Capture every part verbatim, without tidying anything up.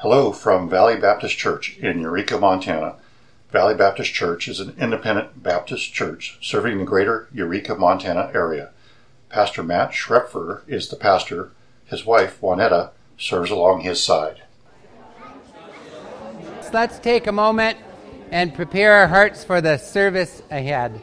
Hello from Valley Baptist Church in Eureka, Montana. Valley Baptist Church is an independent Baptist church serving the greater Eureka, Montana area. Pastor Matt Schrepfer is the pastor. His wife, Juanetta, serves along his side. Let's take a moment and prepare our hearts for the service ahead.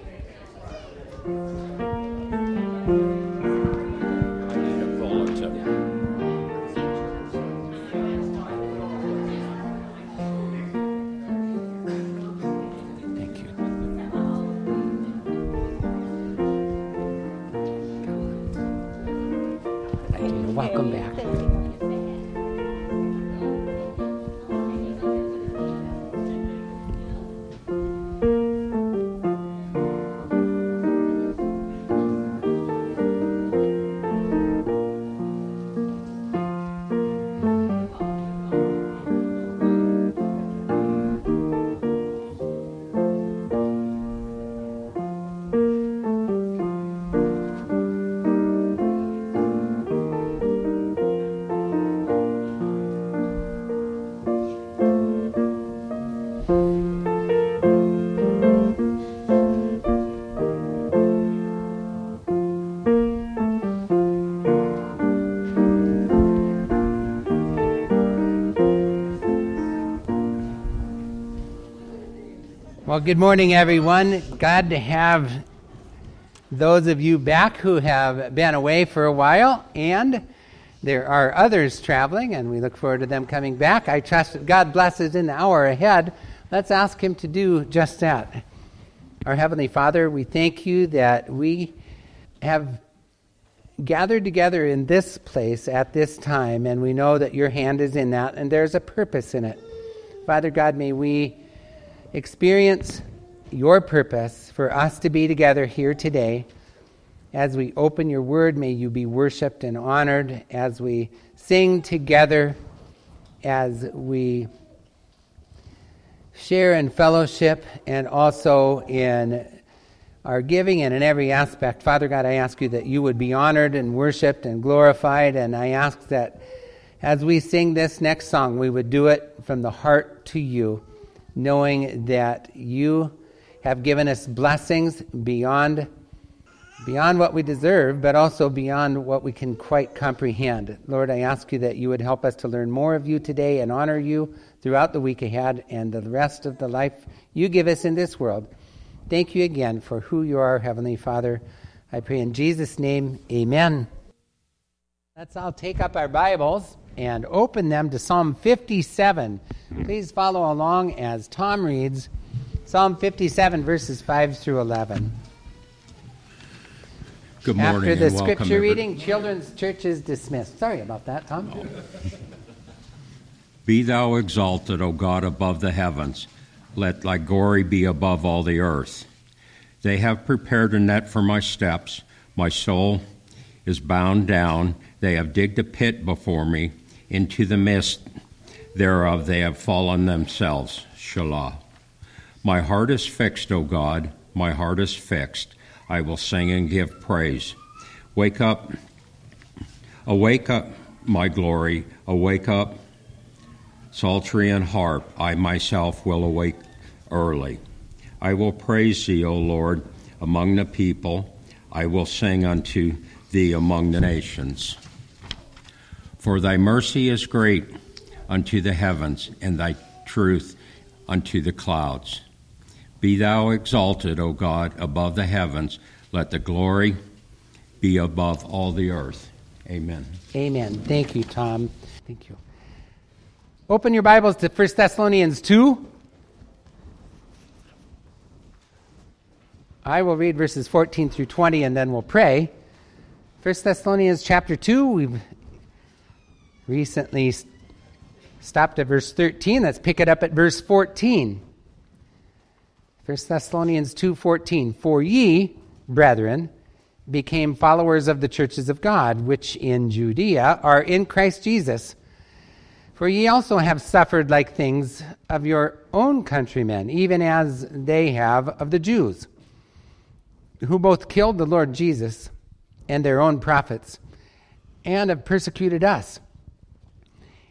Welcome back. Well, good morning, everyone. Glad to have those of you back who have been away for a while, and there are others traveling, and we look forward to them coming back. I trust that God blesses in the hour ahead. Let's ask Him to do just that. Our Heavenly Father, we thank you that we have gathered together in this place at this time, and we know that your hand is in that, and there's a purpose in it. Father God, may we experience your purpose for us to be together here today. As we open your word, may you be worshiped and honored as we sing together, as we share in fellowship and also in our giving and in every aspect. Father God, I ask you that you would be honored and worshiped and glorified, and I ask that as we sing this next song, we would do it from the heart to you, knowing that you have given us blessings beyond beyond what we deserve, but also beyond what we can quite comprehend. Lord, I ask you that you would help us to learn more of you today and honor you throughout the week ahead and the rest of the life you give us in this world. Thank you again for who you are, Heavenly Father. I pray in Jesus' name, amen. Let's all take up our Bibles and open them to Psalm fifty-seven. Please follow along as Tom reads Psalm fifty-seven, verses five through eleven. Good morning. After the and welcome, scripture reading, every- children's church is dismissed. Sorry about that, Tom. Oh. Be thou exalted, O God, above the heavens. Let thy glory be above all the earth. They have prepared a net for my steps. My soul is bound down. They have digged a pit before me. Into the midst thereof they have fallen themselves. Selah. My heart is fixed, O God, my heart is fixed. I will sing and give praise. Wake up, awake up, my glory, awake up, psaltery and harp. I myself will awake early. I will praise thee, O Lord, among the people. I will sing unto thee among the nations. For thy mercy is great unto the heavens, and thy truth unto the clouds. Be thou exalted, O God, above the heavens. Let the glory be above all the earth. Amen. Amen. Thank you, Tom. Thank you. Open your Bibles to First Thessalonians two. I will read verses fourteen through twenty, and then we'll pray. First Thessalonians chapter two, we've recently stopped at verse thirteen. Let's pick it up at verse fourteen. First Thessalonians two fourteen. For ye, brethren, became followers of the churches of God, which in Judea are in Christ Jesus. For ye also have suffered like things of your own countrymen, even as they have of the Jews, who both killed the Lord Jesus and their own prophets, and have persecuted us.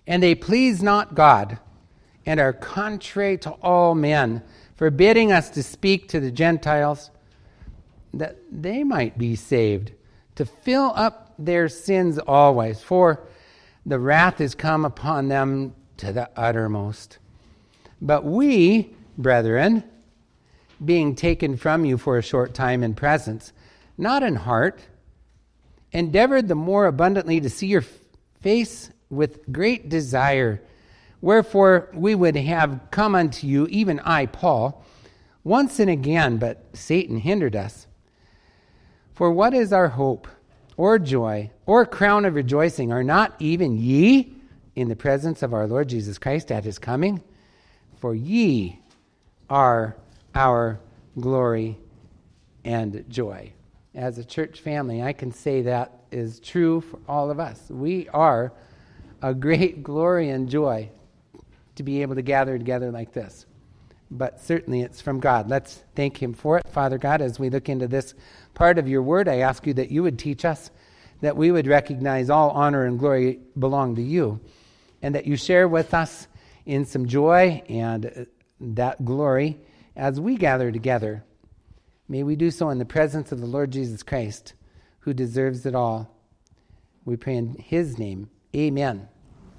And they please not God, and are contrary to all men, forbidding us to speak to the Gentiles, that they might be saved, to fill up their sins always. For the wrath is come upon them to the uttermost. But we, brethren, being taken from you for a short time in presence, not in heart, endeavored the more abundantly to see your face with great desire. Wherefore we would have come unto you, even I, Paul, once and again, but Satan hindered us. For what is our hope, or joy, or crown of rejoicing? Are not even ye in the presence of our Lord Jesus Christ at his coming? For ye are our glory and joy. As a church family, I can say that is true for all of us. We are a great glory and joy to be able to gather together like this. But certainly it's from God. Let's thank him for it. Father God, as we look into this part of your word, I ask you that you would teach us, that we would recognize all honor and glory belong to you, and that you share with us in some joy and that glory as we gather together. May we do so in the presence of the Lord Jesus Christ, who deserves it all. We pray in his name. Amen.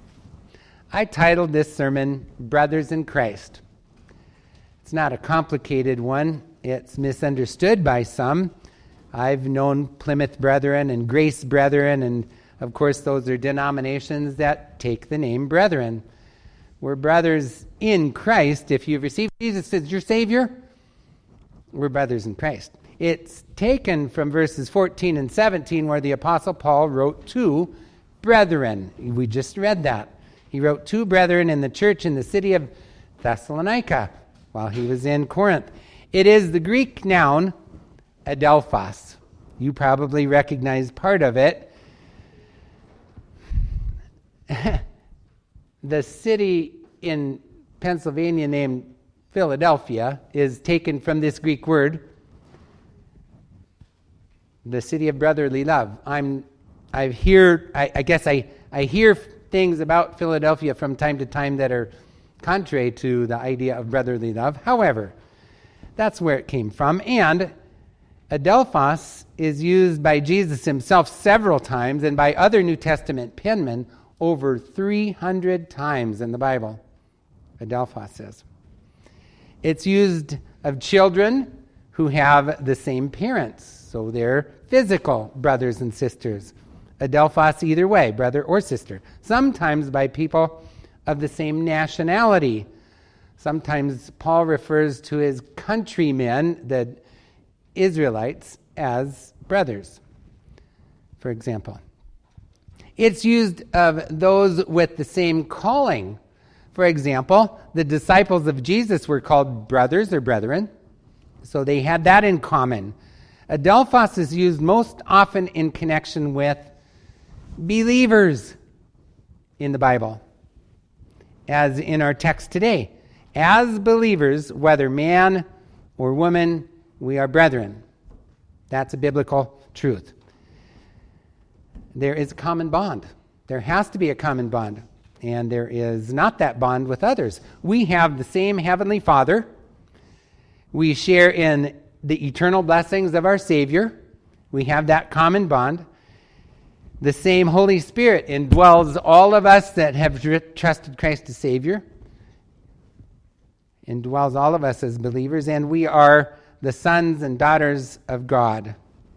I titled this sermon, Brothers in Christ. It's not a complicated one. It's misunderstood by some. I've known Plymouth Brethren and Grace Brethren, and of course those are denominations that take the name Brethren. We're brothers in Christ. If you've received Jesus as your Savior, we're brothers in Christ. It's taken from verses fourteen and seventeen, where the Apostle Paul wrote to brethren. We just read that. He wrote two brethren in the church in the city of Thessalonica while he was in Corinth. It is the Greek noun adelphos. You probably recognize part of it. The city in Pennsylvania named Philadelphia is taken from this Greek word, the city of brotherly love. I'm, I hear, I, I guess I, I hear things about Philadelphia from time to time that are contrary to the idea of brotherly love. However, that's where it came from. And adelphos is used by Jesus himself several times and by other New Testament penmen over three hundred times in the Bible. Adelphos is. It's used of children who have the same parents, so they're physical brothers and sisters. Adelphos either way, brother or sister. Sometimes by people of the same nationality. Sometimes Paul refers to his countrymen, the Israelites, as brothers, for example. It's used of those with the same calling. For example, the disciples of Jesus were called brothers or brethren, so they had that in common. Adelphos is used most often in connection with believers in the Bible, as in our text today. As believers, whether man or woman, we are brethren. That's a biblical truth. There is a common bond. There has to be a common bond. And there is not that bond with others. We have the same Heavenly Father. We share in the eternal blessings of our Savior. We have that common bond. The same Holy Spirit indwells all of us that have trusted Christ as Savior. Indwells all of us as believers, and we are the sons and daughters of God,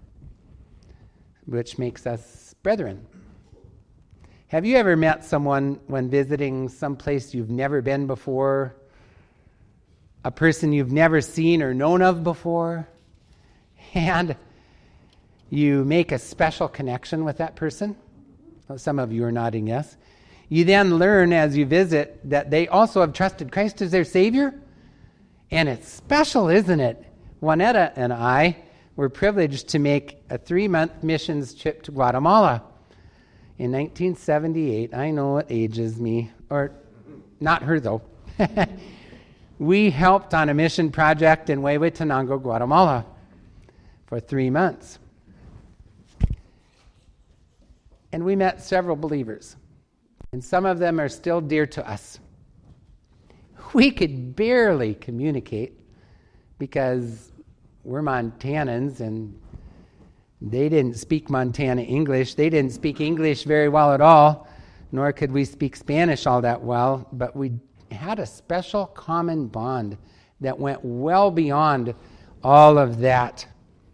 which makes us brethren. Have you ever met someone when visiting someplace you've never been before? A person you've never seen or known of before? And you make a special connection with that person? Well, some of you are nodding yes. You then learn as you visit that they also have trusted Christ as their Savior. And it's special, isn't it? Juanetta and I were privileged to make a three-month missions trip to Guatemala in nineteen seventy-eight. I know it ages me, or not her though. We helped on a mission project in Huehuetenango, Guatemala for three months. And we met several believers. And some of them are still dear to us. We could barely communicate because we're Montanans and they didn't speak Montana English. They didn't speak English very well at all, nor could we speak Spanish all that well, but we had a special common bond that went well beyond all of that.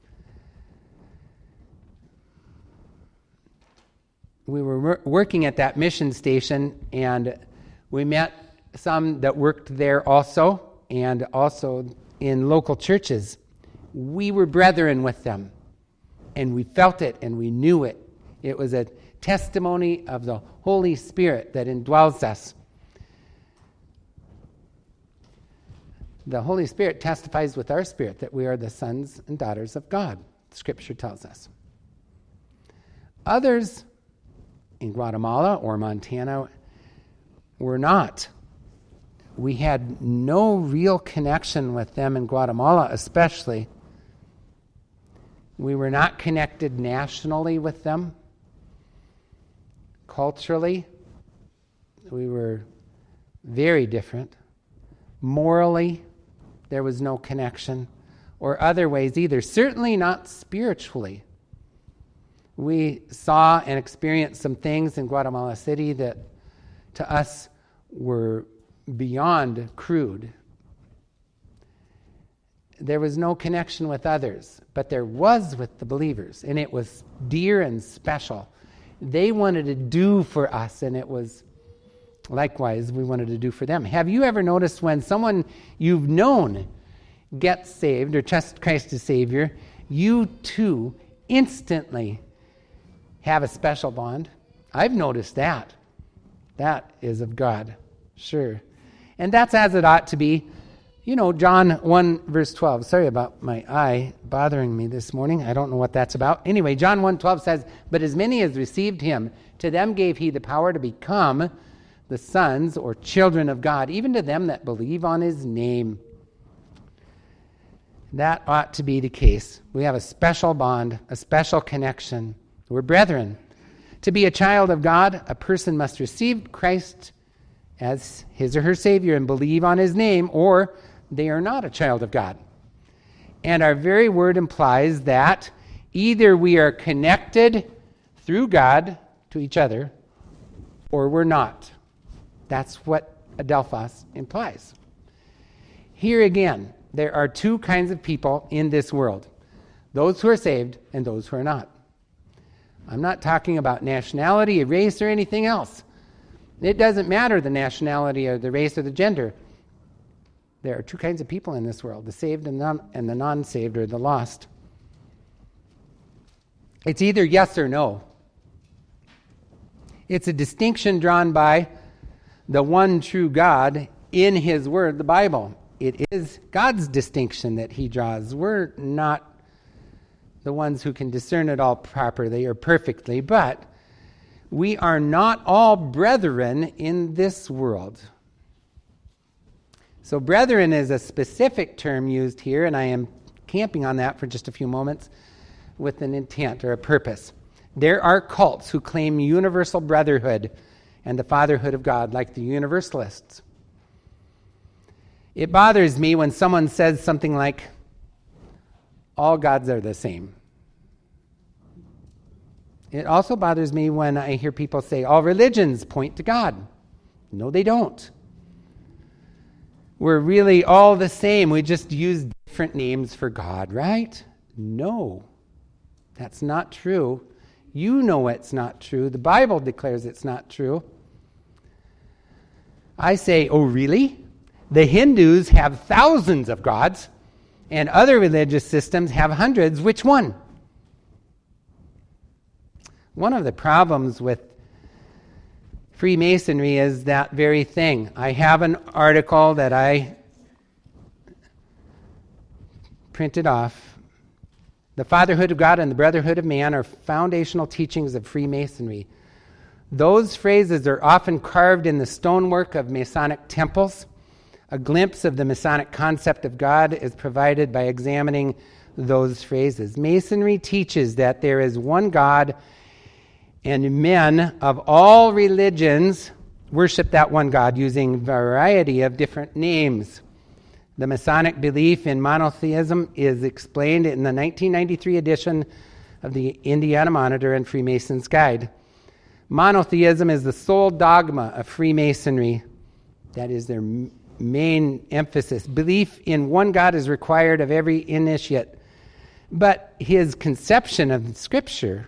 We were wor- working at that mission station, and we met some that worked there also, and also in local churches. We were brethren with them, and we felt it, and we knew it. It was a testimony of the Holy Spirit that indwells us. The Holy Spirit testifies with our spirit that we are the sons and daughters of God, Scripture tells us. Others in Guatemala or Montana were not. We had no real connection with them in Guatemala, especially. We were not connected nationally with them. Culturally, we were very different. Morally, there was no connection, or other ways either. Certainly not spiritually. We saw and experienced some things in Guatemala City that to us were beyond crude. There was no connection with others, but there was with the believers, and it was dear and special. They wanted to do for us, and it was likewise we wanted to do for them. Have you ever noticed when someone you've known gets saved or trusts Christ as Savior, you too instantly have a special bond? I've noticed that. That is of God, sure. And that's as it ought to be. You know, John one, verse twelve. Sorry about my eye bothering me this morning. I don't know what that's about. Anyway, John one twelve says, "But as many as received him, to them gave he the power to become the sons or children of God, even to them that believe on his name." That ought to be the case. We have a special bond, a special connection. We're brethren. To be a child of God, a person must receive Christ as his or her Savior and believe on his name, or they are not a child of God. And our very word implies that either we are connected through God to each other, or we're not. That's what adelphos implies. Here again, there are two kinds of people in this world: those who are saved and those who are not. I'm not talking about nationality, race, or anything else. It doesn't matter the nationality or the race or the gender. There are two kinds of people in this world: the saved and, non- and the non-saved, or the lost. It's either yes or no. It's a distinction drawn by the one true God in his word, the Bible. It is God's distinction that he draws. We're not the ones who can discern it all properly or perfectly, but we are not all brethren in this world. So brethren is a specific term used here, and I am camping on that for just a few moments with an intent or a purpose. There are cults who claim universal brotherhood and the fatherhood of God, like the Universalists. It bothers me when someone says something like, all gods are the same. It also bothers me when I hear people say, all religions point to God. No, they don't. We're really all the same. We just use different names for God, right? No, that's not true. You know it's not true. The Bible declares it's not true. I say, oh, really? The Hindus have thousands of gods, and other religious systems have hundreds. Which one? One of the problems with Freemasonry is that very thing. I have an article that I printed off. The fatherhood of God and the brotherhood of man are foundational teachings of Freemasonry. Those phrases are often carved in the stonework of Masonic temples. A glimpse of the Masonic concept of God is provided by examining those phrases. Masonry teaches that there is one God And men of all religions worship that one God using a variety of different names. The Masonic belief in monotheism is explained in the nineteen ninety-three edition of the Indiana Monitor and Freemason's Guide. Monotheism is the sole dogma of Freemasonry. That is their m- main emphasis. Belief in one God is required of every initiate. But his conception of Scripture,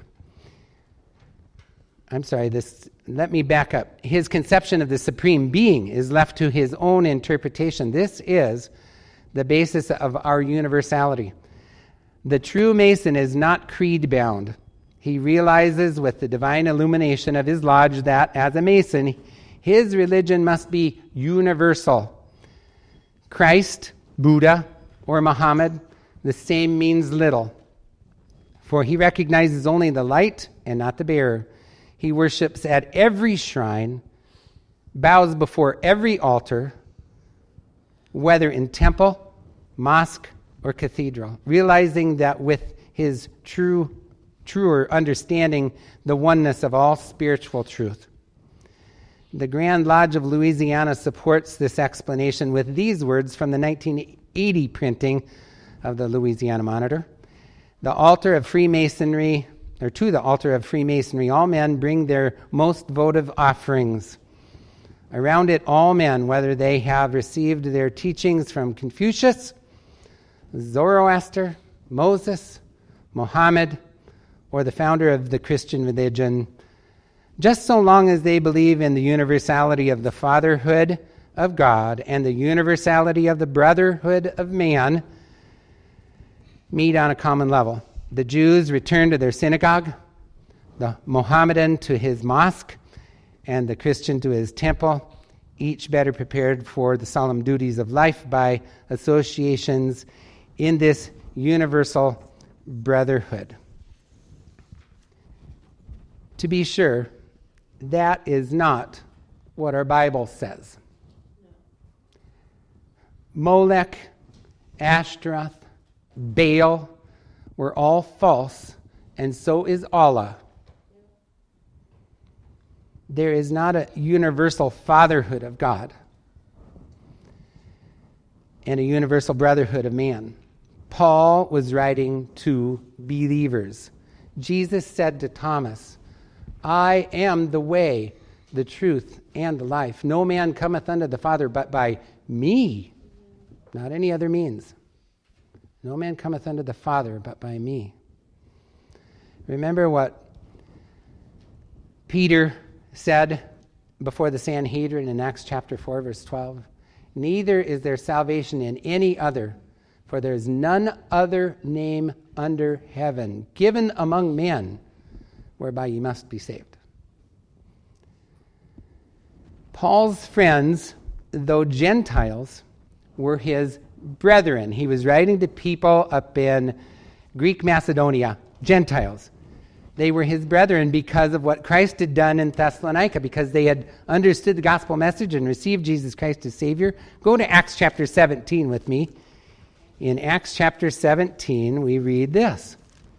I'm sorry, this. let me back up. His conception of the Supreme Being is left to his own interpretation. This is the basis of our universality. The true Mason is not creed-bound. He realizes with the divine illumination of his lodge that, as a Mason, his religion must be universal. Christ, Buddha, or Muhammad, the same means little, for he recognizes only the light and not the bearer. He worships at every shrine, bows before every altar, whether in temple, mosque, or cathedral, realizing that with his true, truer understanding the oneness of all spiritual truth. The Grand Lodge of Louisiana supports this explanation with these words from the nineteen eighty printing of the Louisiana Monitor. The altar of Freemasonry, or to the altar of Freemasonry, all men bring their most votive offerings. Around it, all men, whether they have received their teachings from Confucius, Zoroaster, Moses, Muhammad, or the founder of the Christian religion, just so long as they believe in the universality of the fatherhood of God and the universality of the brotherhood of man, meet on a common level. The Jews return to their synagogue, the Mohammedan to his mosque, and the Christian to his temple, each better prepared for the solemn duties of life by associations in this universal brotherhood. To be sure, that is not what our Bible says. Molech, Ashtaroth, Baal were all false, and so is Allah. There is not a universal fatherhood of God and a universal brotherhood of man. Paul was writing to believers. Jesus said to Thomas, I am the way, the truth, and the life. No man cometh unto the Father but by me, not any other means. No man cometh unto the Father but by me. Remember what Peter said before the Sanhedrin in Acts chapter four, verse twelve. Neither is there salvation in any other, for there is none other name under heaven given among men whereby ye must be saved. Paul's friends, though Gentiles, were his brethren. He was writing to people up in Greek Macedonia, Gentiles. They were his brethren because of what Christ had done in Thessalonica, because they had understood the gospel message and received Jesus Christ as Savior. Go to Acts chapter seventeen with me. In Acts chapter seventeen, we read this.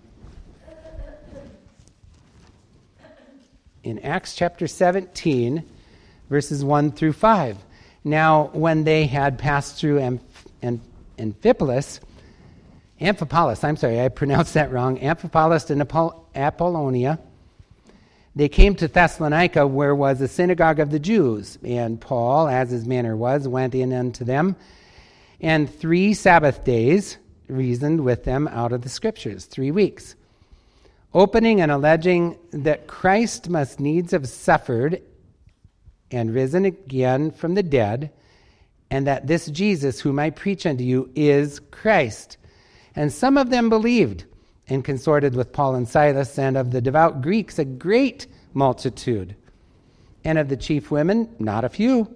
In Acts chapter seventeen, verses one through five. Now, when they had passed through Amph- Amph- Amphipolis, Amphipolis, I'm sorry, I pronounced that wrong, Amphipolis and Apoll- Apollonia, they came to Thessalonica, where was a synagogue of the Jews. And Paul, as his manner was, went in unto them, and three Sabbath days reasoned with them out of the Scriptures, three weeks, opening and alleging that Christ must needs have suffered and risen again from the dead, and that this Jesus whom I preach unto you is Christ. And some of them believed, and consorted with Paul and Silas, and of the devout Greeks a great multitude, and of the chief women not a few.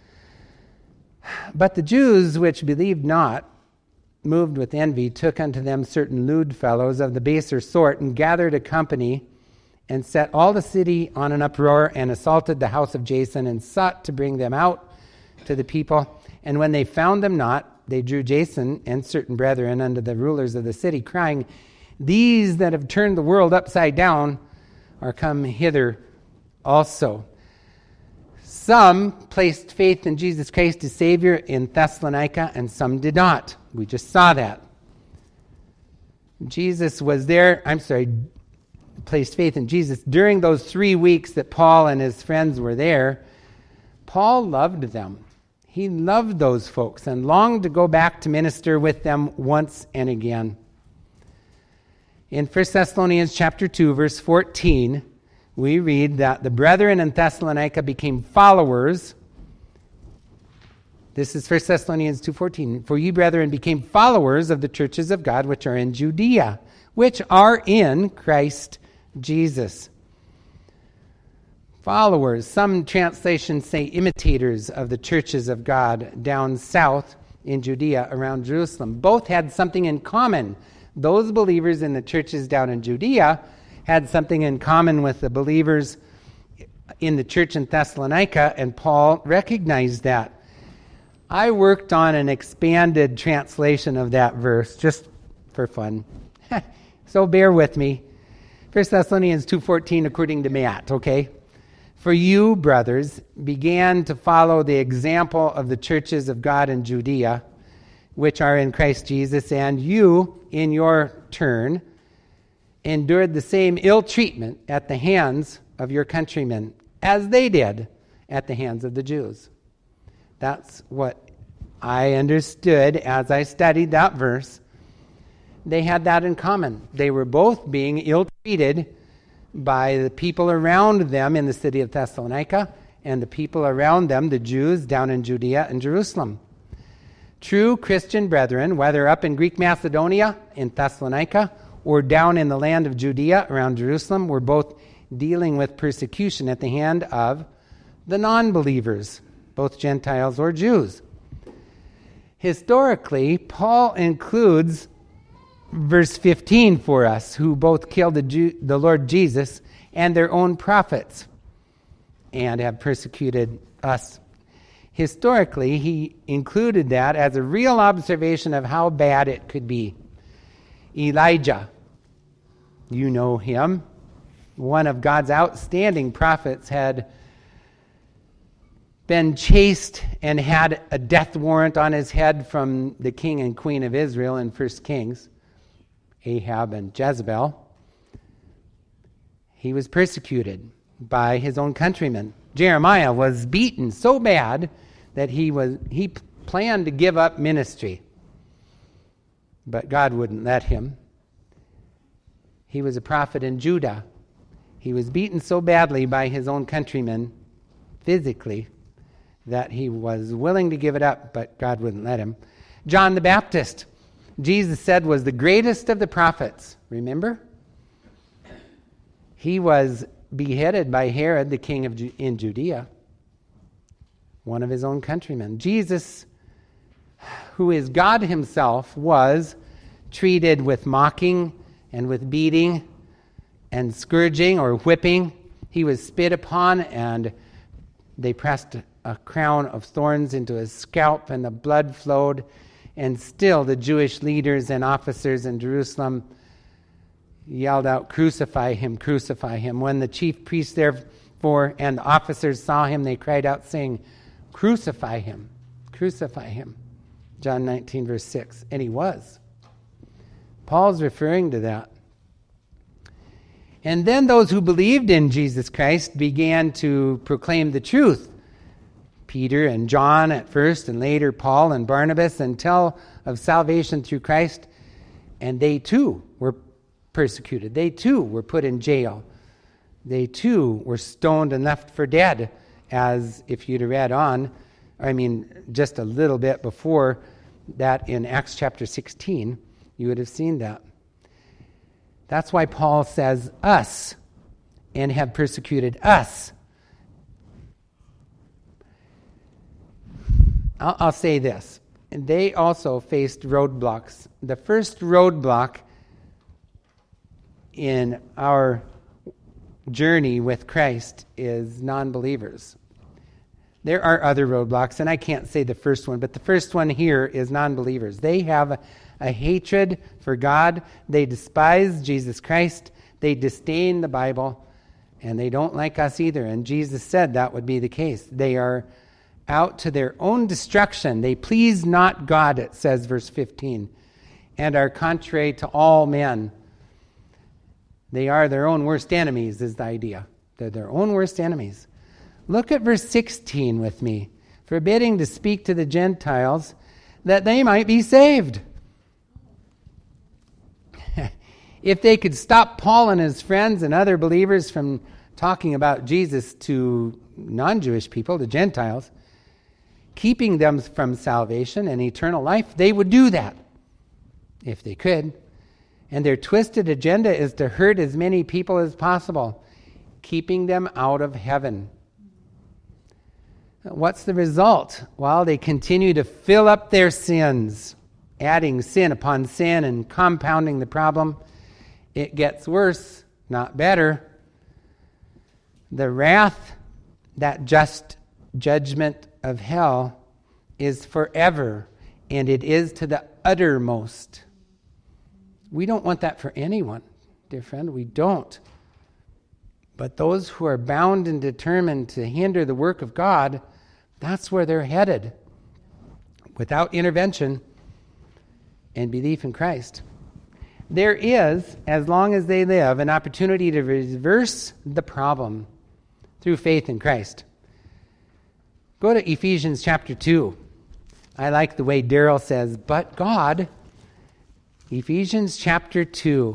But the Jews which believed not, moved with envy, took unto them certain lewd fellows of the baser sort, and gathered a company, and set all the city on an uproar, and assaulted the house of Jason, and sought to bring them out to the people. And when they found them not, they drew Jason and certain brethren unto the rulers of the city, crying, These that have turned the world upside down are come hither also. Some placed faith in Jesus Christ as Savior in Thessalonica, and some did not. We just saw that. Jesus was there, I'm sorry, placed faith in Jesus during those three weeks that Paul and his friends were there. Paul loved them. He loved those folks and longed to go back to minister with them once and again. In First Thessalonians chapter two, verse fourteen, we read that the brethren in Thessalonica became followers. This is First Thessalonians two fourteen. For you, brethren, became followers of the churches of God which are in Judea, which are in Christ Jesus. Followers. Some translations say imitators of the churches of God down south in Judea around Jerusalem. Both had something in common. Those believers in the churches down in Judea had something in common with the believers in the church in Thessalonica, and Paul recognized that. I worked on an expanded translation of that verse just for fun. So bear with me. First Thessalonians two fourteen according to Matt, okay? For you, brothers, began to follow the example of the churches of God in Judea, which are in Christ Jesus, and you, in your turn, endured the same ill treatment at the hands of your countrymen, as they did at the hands of the Jews. That's what I understood as I studied that verse. They had that in common. They were both being ill-treated by the people around them in the city of Thessalonica and the people around them, the Jews, down in Judea and Jerusalem. True Christian brethren, whether up in Greek Macedonia, in Thessalonica, or down in the land of Judea around Jerusalem, were both dealing with persecution at the hand of the non-believers, both Gentiles or Jews. Historically, Paul includes verse fifteen for us, who both killed the, Jew, the Lord Jesus and their own prophets and have persecuted us. Historically, he included that as a real observation of how bad it could be. Elijah, you know him, one of God's outstanding prophets, had been chased and had a death warrant on his head from the king and queen of Israel in First Kings, Ahab and Jezebel. He was persecuted by his own countrymen. Jeremiah was beaten so bad that he was he planned to give up ministry, but God wouldn't let him. He was a prophet in Judah. He was beaten so badly by his own countrymen physically that he was willing to give it up, but God wouldn't let him. John the Baptist, Jesus said, was the greatest of the prophets. Remember? He was beheaded by Herod, the king of Ju- in Judea, one of his own countrymen. Jesus, who is God himself, was treated with mocking and with beating and scourging or whipping. He was spit upon, and they pressed a crown of thorns into his scalp, and the blood flowed. And still the Jewish leaders and officers in Jerusalem yelled out, "Crucify him, crucify him." When the chief priests therefore and the officers saw him, they cried out, saying, "Crucify him, crucify him." John nineteen, verse six. And he was. Paul's referring to that. And then those who believed in Jesus Christ began to proclaim the truth. Peter and John at first, and later Paul and Barnabas, and tell of salvation through Christ. And they too were persecuted. They too were put in jail. They too were stoned and left for dead, as if you'd read on, I mean, just a little bit before that in Acts chapter sixteen, you would have seen that. That's why Paul says us, and have persecuted us. I'll, I'll say this. They also faced roadblocks. The first roadblock in our journey with Christ is non-believers. There are other roadblocks, and I can't say the first one, but the first one here is non-believers. They have a, a hatred for God. They despise Jesus Christ. They disdain the Bible. And they don't like us either. And Jesus said that would be the case. They are out to their own destruction. They please not God, it says, verse fifteen, and are contrary to all men. They are their own worst enemies, is the idea. They're their own worst enemies. Look at verse sixteen with me. Forbidding to speak to the Gentiles that they might be saved. If they could stop Paul and his friends and other believers from talking about Jesus to non-Jewish people, the Gentiles, keeping them from salvation and eternal life, they would do that if they could. And their twisted agenda is to hurt as many people as possible, keeping them out of heaven. What's the result? Well, they continue to fill up their sins, adding sin upon sin and compounding the problem. It gets worse, not better. The wrath, that just judgment of hell, is forever, and it is to the uttermost. We don't want that for anyone, dear friend. We don't. But those who are bound and determined to hinder the work of God, that's where they're headed. Without intervention and belief in Christ. There is, as long as they live, an opportunity to reverse the problem through faith in Christ. Go to Ephesians chapter two. I like the way Daryl says, but God, Ephesians chapter two.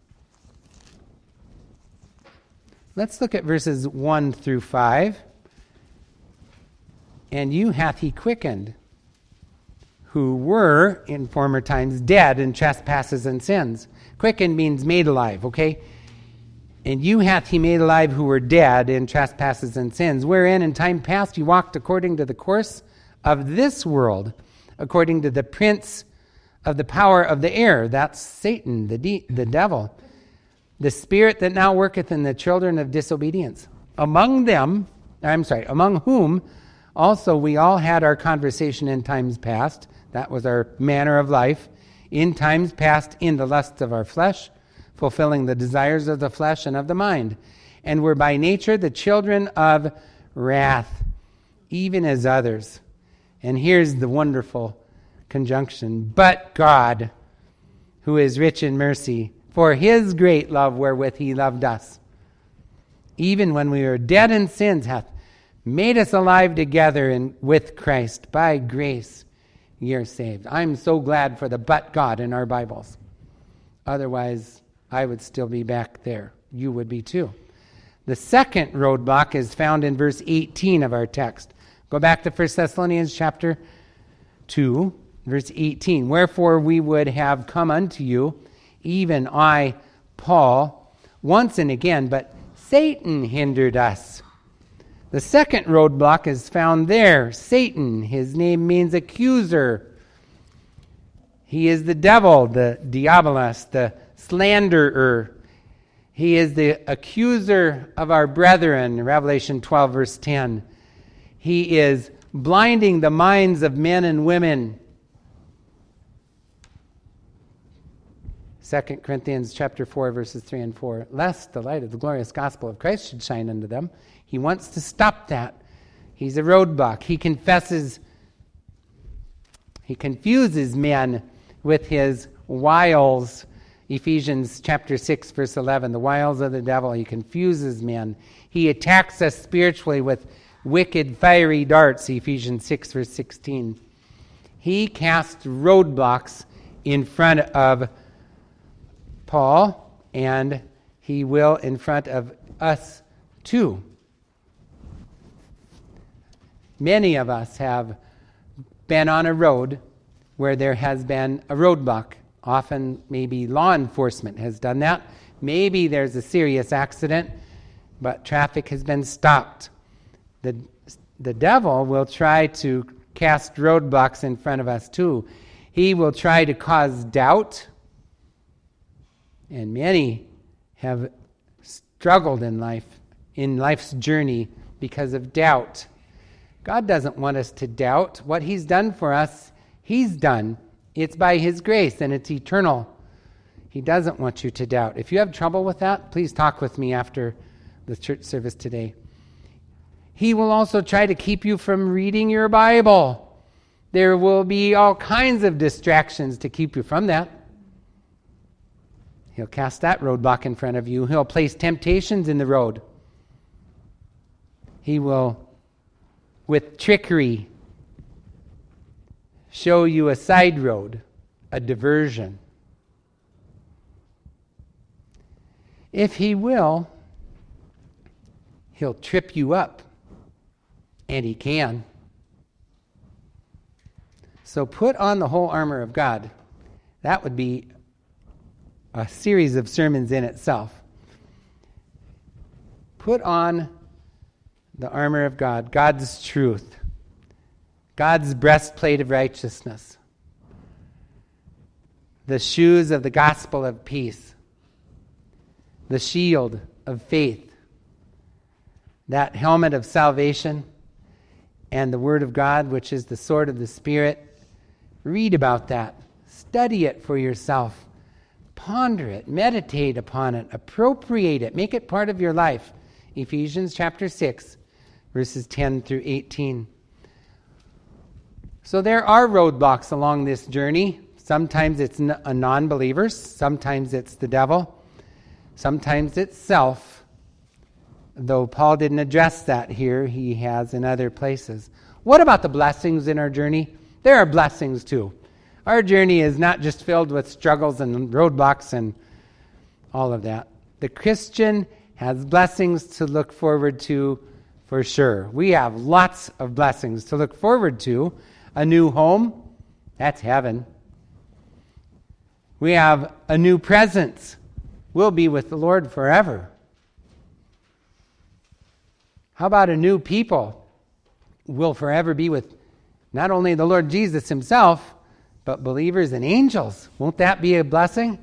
Let's look at verses one through five. And you hath he quickened, who were in former times dead in trespasses and sins. Quickened means made alive, okay? And you hath he made alive who were dead in trespasses and sins, wherein in time past you walked according to the course of this world, according to the prince of the power of the air. That's Satan, the de- the devil, the spirit that now worketh in the children of disobedience. Among them, I'm sorry, among whom also we all had our conversation in times past. That was our manner of life. In times past, in the lusts of our flesh, fulfilling the desires of the flesh and of the mind, and were by nature the children of wrath, even as others. And here's the wonderful conjunction. But God, who is rich in mercy, for his great love wherewith he loved us, even when we were dead in sins, hath made us alive together in, with Christ. By grace ye are saved. I'm so glad for the but God in our Bibles. Otherwise, I would still be back there. You would be too. The second roadblock is found in verse eighteen of our text. Go back to First Thessalonians chapter two, verse eighteen. Wherefore we would have come unto you, even I, Paul, once and again, but Satan hindered us. The second roadblock is found there. Satan, his name means accuser. He is the devil, the diabolos, the slanderer. He is the accuser of our brethren, Revelation twelve, verse ten. He is blinding the minds of men and women. Second Corinthians chapter four, verses three and four. Lest the light of the glorious gospel of Christ should shine unto them. He wants to stop that. He's a roadblock. He confesses, he confuses men with his wiles. Ephesians chapter six, verse eleven, the wiles of the devil. He confuses men. He attacks us spiritually with wicked, fiery darts, Ephesians six, verse sixteen. He casts roadblocks in front of Paul, and he will in front of us too. Many of us have been on a road where there has been a roadblock. Often maybe law enforcement has done that. Maybe there's a serious accident, but traffic has been stopped. The, the devil will try to cast roadblocks in front of us too. He will try to cause doubt, and many have struggled in life, in life's journey because of doubt. God doesn't want us to doubt. What he's done for us, he's done. It's by his grace, and it's eternal. He doesn't want you to doubt. If you have trouble with that, please talk with me after the church service today. He will also try to keep you from reading your Bible. There will be all kinds of distractions to keep you from that. He'll cast that roadblock in front of you. He'll place temptations in the road. He will, with trickery, show you a side road, a diversion. If he will, he'll trip you up. And he can. So put on the whole armor of God. That would be a series of sermons in itself. Put on the armor of God, God's truth, God's breastplate of righteousness, the shoes of the gospel of peace, the shield of faith, that helmet of salvation, and the Word of God, which is the sword of the Spirit. Read about that. Study it for yourself. Ponder it. Meditate upon it. Appropriate it. Make it part of your life. Ephesians chapter six, verses ten through eighteen. So there are roadblocks along this journey. Sometimes it's a non-believer. Sometimes it's the devil. Sometimes it's self. Though Paul didn't address that here, he has in other places. What about the blessings in our journey? There are blessings too. Our journey is not just filled with struggles and roadblocks and all of that. The Christian has blessings to look forward to for sure. We have lots of blessings to look forward to. A new home, that's heaven. We have a new presence. We'll be with the Lord forever. How about a new people? We'll forever be with not only the Lord Jesus himself, but believers and angels. Won't that be a blessing?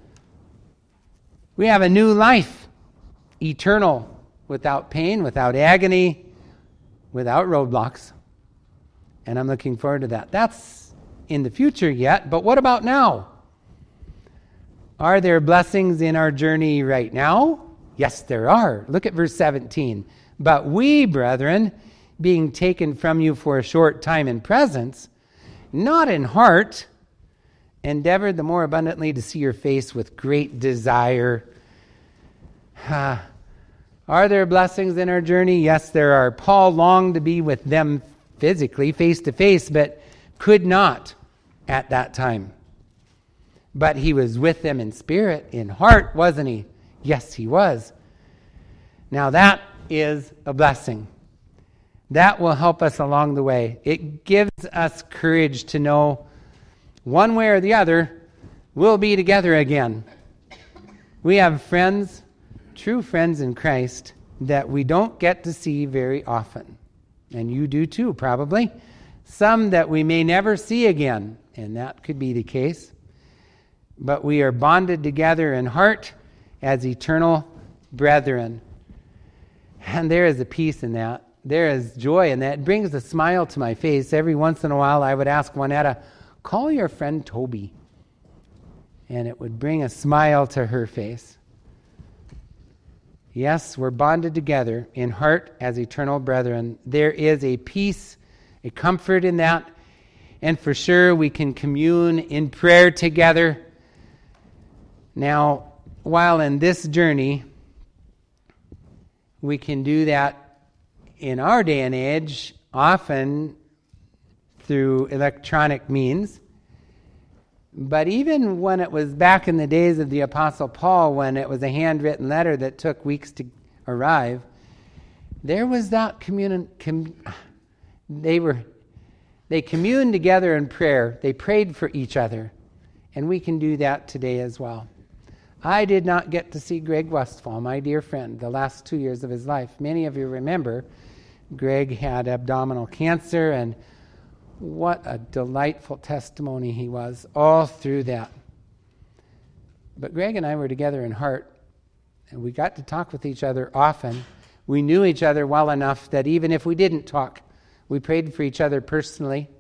We have a new life, eternal, without pain, without agony, without roadblocks. And I'm looking forward to that. That's in the future yet, but what about now? Are there blessings in our journey right now? Yes, there are. Look at verse seventeen. But we, brethren, being taken from you for a short time in presence, not in heart, endeavored the more abundantly to see your face with great desire. Ah, are there blessings in our journey? Yes, there are. Paul longed to be with them physically, face to face, but could not at that time. But he was with them in spirit, in heart, wasn't he? Yes, he was. Now that is a blessing. That will help us along the way. It gives us courage to know one way or the other, we'll be together again. We have friends, true friends in Christ, that we don't get to see very often. And you do too, probably. Some that we may never see again, and that could be the case. But we are bonded together in heart as eternal brethren. And there is a peace in that. There is joy in that. It brings a smile to my face. Every once in a while I would ask Juanetta, call your friend Toby. And it would bring a smile to her face. Yes, we're bonded together in heart as eternal brethren. There is a peace, a comfort in that. And for sure we can commune in prayer together. Now, while in this journey, we can do that in our day and age, often through electronic means. But even when it was back in the days of the Apostle Paul, when it was a handwritten letter that took weeks to arrive, there was that communion. Com- they were, they communed together in prayer. They prayed for each other, and we can do that today as well. I did not get to see Greg Westfall, my dear friend, the last two years of his life. Many of you remember Greg had abdominal cancer, and what a delightful testimony he was all through that. But Greg and I were together in heart, and we got to talk with each other often. We knew each other well enough that even if we didn't talk, we prayed for each other personally.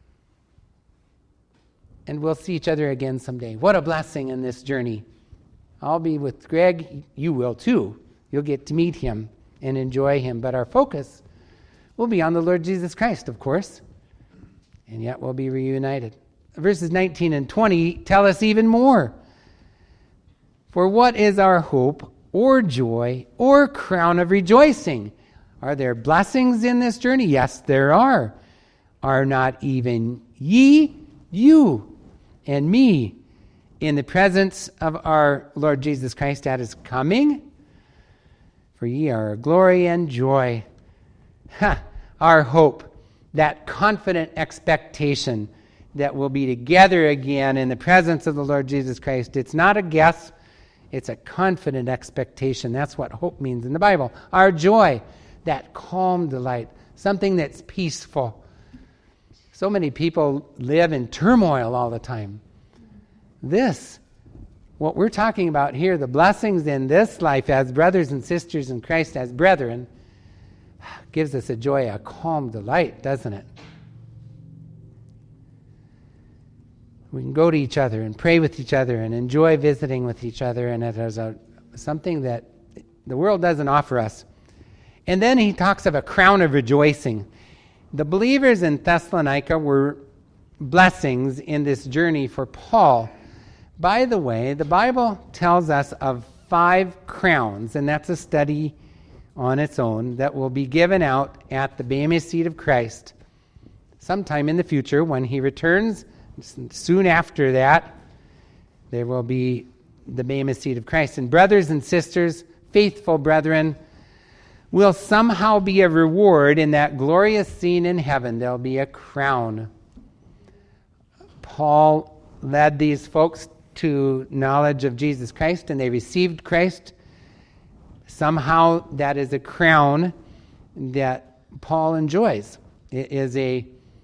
And we'll see each other again someday. What a blessing in this journey. I'll be with Greg. You will too. You'll get to meet him and enjoy him. But our focus will be on the Lord Jesus Christ, of course. And yet we'll be reunited. Verses nineteen and twenty tell us even more. For what is our hope or joy or crown of rejoicing? Are there blessings in this journey? Yes, there are. Are not even ye, you, and me in the presence of our Lord Jesus Christ at his coming? For ye are our glory and joy. Ha, our hope, that confident expectation that we'll be together again in the presence of the Lord Jesus Christ. It's not a guess, it's a confident expectation. That's what hope means in the Bible. Our joy, that calm delight, something that's peaceful. So many people live in turmoil all the time. This, what we're talking about here, the blessings in this life as brothers and sisters in Christ, as brethren, gives us a joy, a calm delight, doesn't it? We can go to each other and pray with each other and enjoy visiting with each other, and it is a, something that the world doesn't offer us. And then he talks of a crown of rejoicing. The believers in Thessalonica were blessings in this journey for Paul. By the way, the Bible tells us of five crowns, and that's a study on its own, that will be given out at the Bema Seat of Christ sometime in the future when he returns. Soon after that, there will be the Bema Seat of Christ. And brothers and sisters, faithful brethren, will somehow be a reward in that glorious scene in heaven. There'll be a crown. Paul led these folks to knowledge of Jesus Christ, and they received Christ. Somehow that is a crown that Paul enjoys. It is a,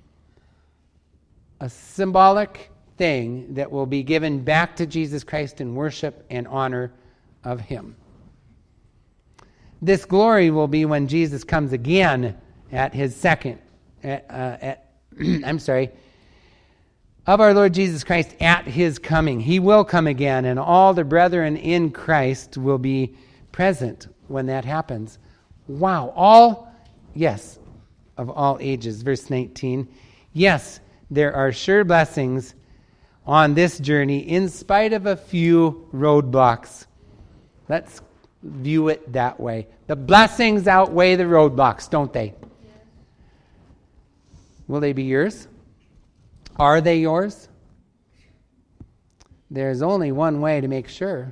a symbolic thing that will be given back to Jesus Christ in worship and honor of him. This glory will be when Jesus comes again at his second, at, uh, at I'm sorry, of our Lord Jesus Christ at his coming. He will come again, and all the brethren in Christ will be present when that happens. Wow, all, yes, of all ages. Verse nineteen, yes, there are sure blessings on this journey in spite of a few roadblocks. Let's view it that way. The blessings outweigh the roadblocks, don't they? Yes. Will they be yours? Are they yours? There's only one way to make sure.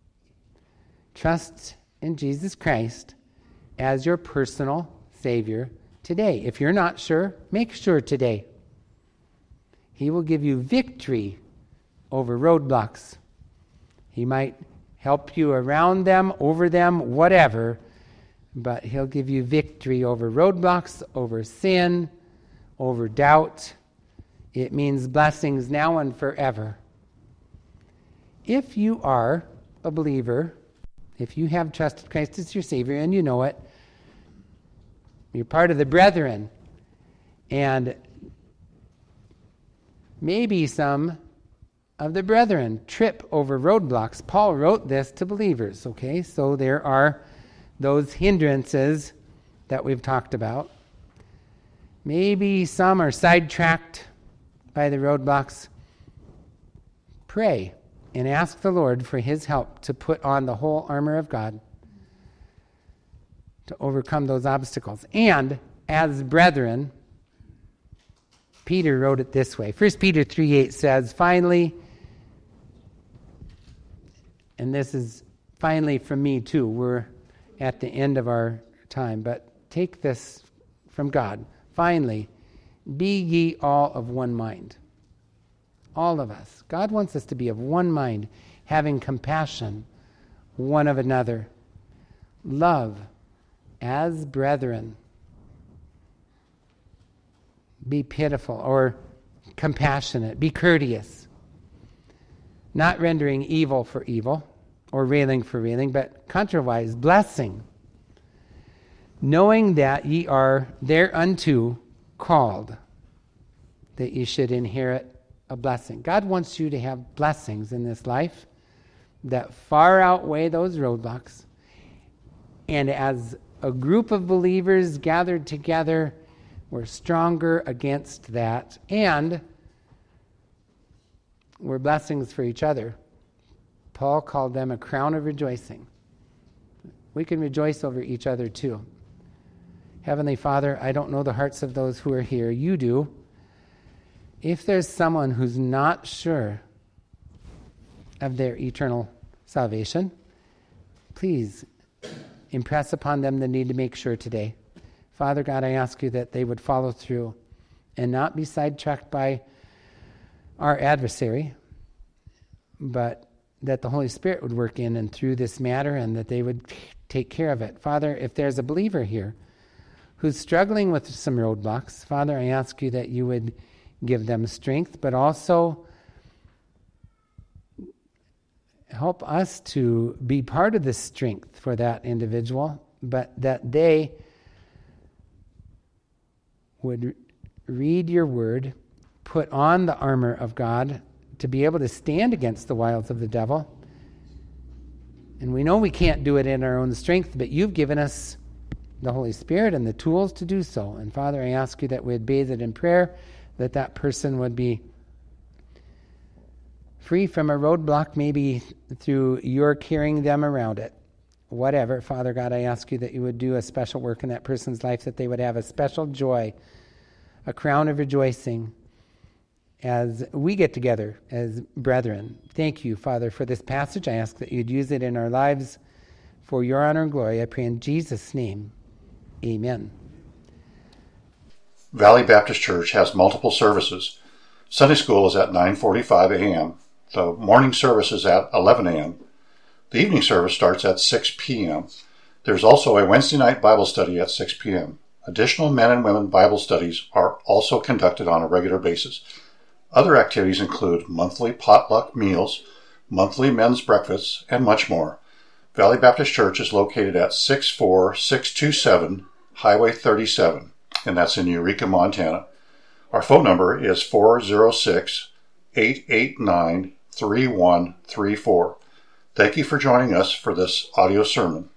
Trust in Jesus Christ as your personal Savior today. If you're not sure, make sure today. He will give you victory over roadblocks. He might help you around them, over them, whatever, but he'll give you victory over roadblocks, over sin, over doubt. It means blessings now and forever. If you are a believer, if you have trusted Christ as your Savior and you know it, you're part of the brethren, and maybe some of the brethren trip over roadblocks. Paul wrote this to believers, okay? So there are those hindrances that we've talked about. Maybe some are sidetracked by the roadblocks. Pray and ask the Lord for his help to put on the whole armor of God to overcome those obstacles. And as brethren, Peter wrote it this way. First Peter three eight says, finally, and this is finally from me too, we're at the end of our time, but take this from God. Finally, be ye all of one mind. All of us. God wants us to be of one mind, having compassion one of another. Love as brethren. Be pitiful or compassionate. Be courteous. Not rendering evil for evil or railing for railing, but contrariwise, blessing. Knowing that ye are thereunto called, that ye should inherit a blessing. God wants you to have blessings in this life that far outweigh those roadblocks. And as a group of believers gathered together, we're stronger against that. And we're blessings for each other. Paul called them a crown of rejoicing. We can rejoice over each other too. Heavenly Father, I don't know the hearts of those who are here. You do. If there's someone who's not sure of their eternal salvation, please impress upon them the need to make sure today. Father God, I ask you that they would follow through and not be sidetracked by our adversary, but that the Holy Spirit would work in and through this matter and that they would take care of it. Father, if there's a believer here who's struggling with some roadblocks, Father, I ask you that you would give them strength, but also help us to be part of the strength for that individual, but that they would read your word, put on the armor of God to be able to stand against the wiles of the devil. And we know we can't do it in our own strength, but you've given us the Holy Spirit and the tools to do so. And Father, I ask you that we'd bathe it in prayer, that that person would be free from a roadblock, maybe through your carrying them around it. Whatever, Father God, I ask you that you would do a special work in that person's life, that they would have a special joy, a crown of rejoicing as we get together as brethren. Thank you, Father, for this passage. I ask that you'd use it in our lives for your honor and glory. I pray in Jesus' name. Amen. Valley Baptist Church has multiple services. Sunday school is at nine forty-five a.m. The morning service is at eleven a.m. The evening service starts at six p.m. There's also a Wednesday night Bible study at six p.m. Additional men and women Bible studies are also conducted on a regular basis. Other activities include monthly potluck meals, monthly men's breakfasts, and much more. Valley Baptist Church is located at six four six two seven Highway thirty-seven, and that's in Eureka, Montana. Our phone number is four oh six, eight eight nine, three one three four. Thank you for joining us for this audio sermon.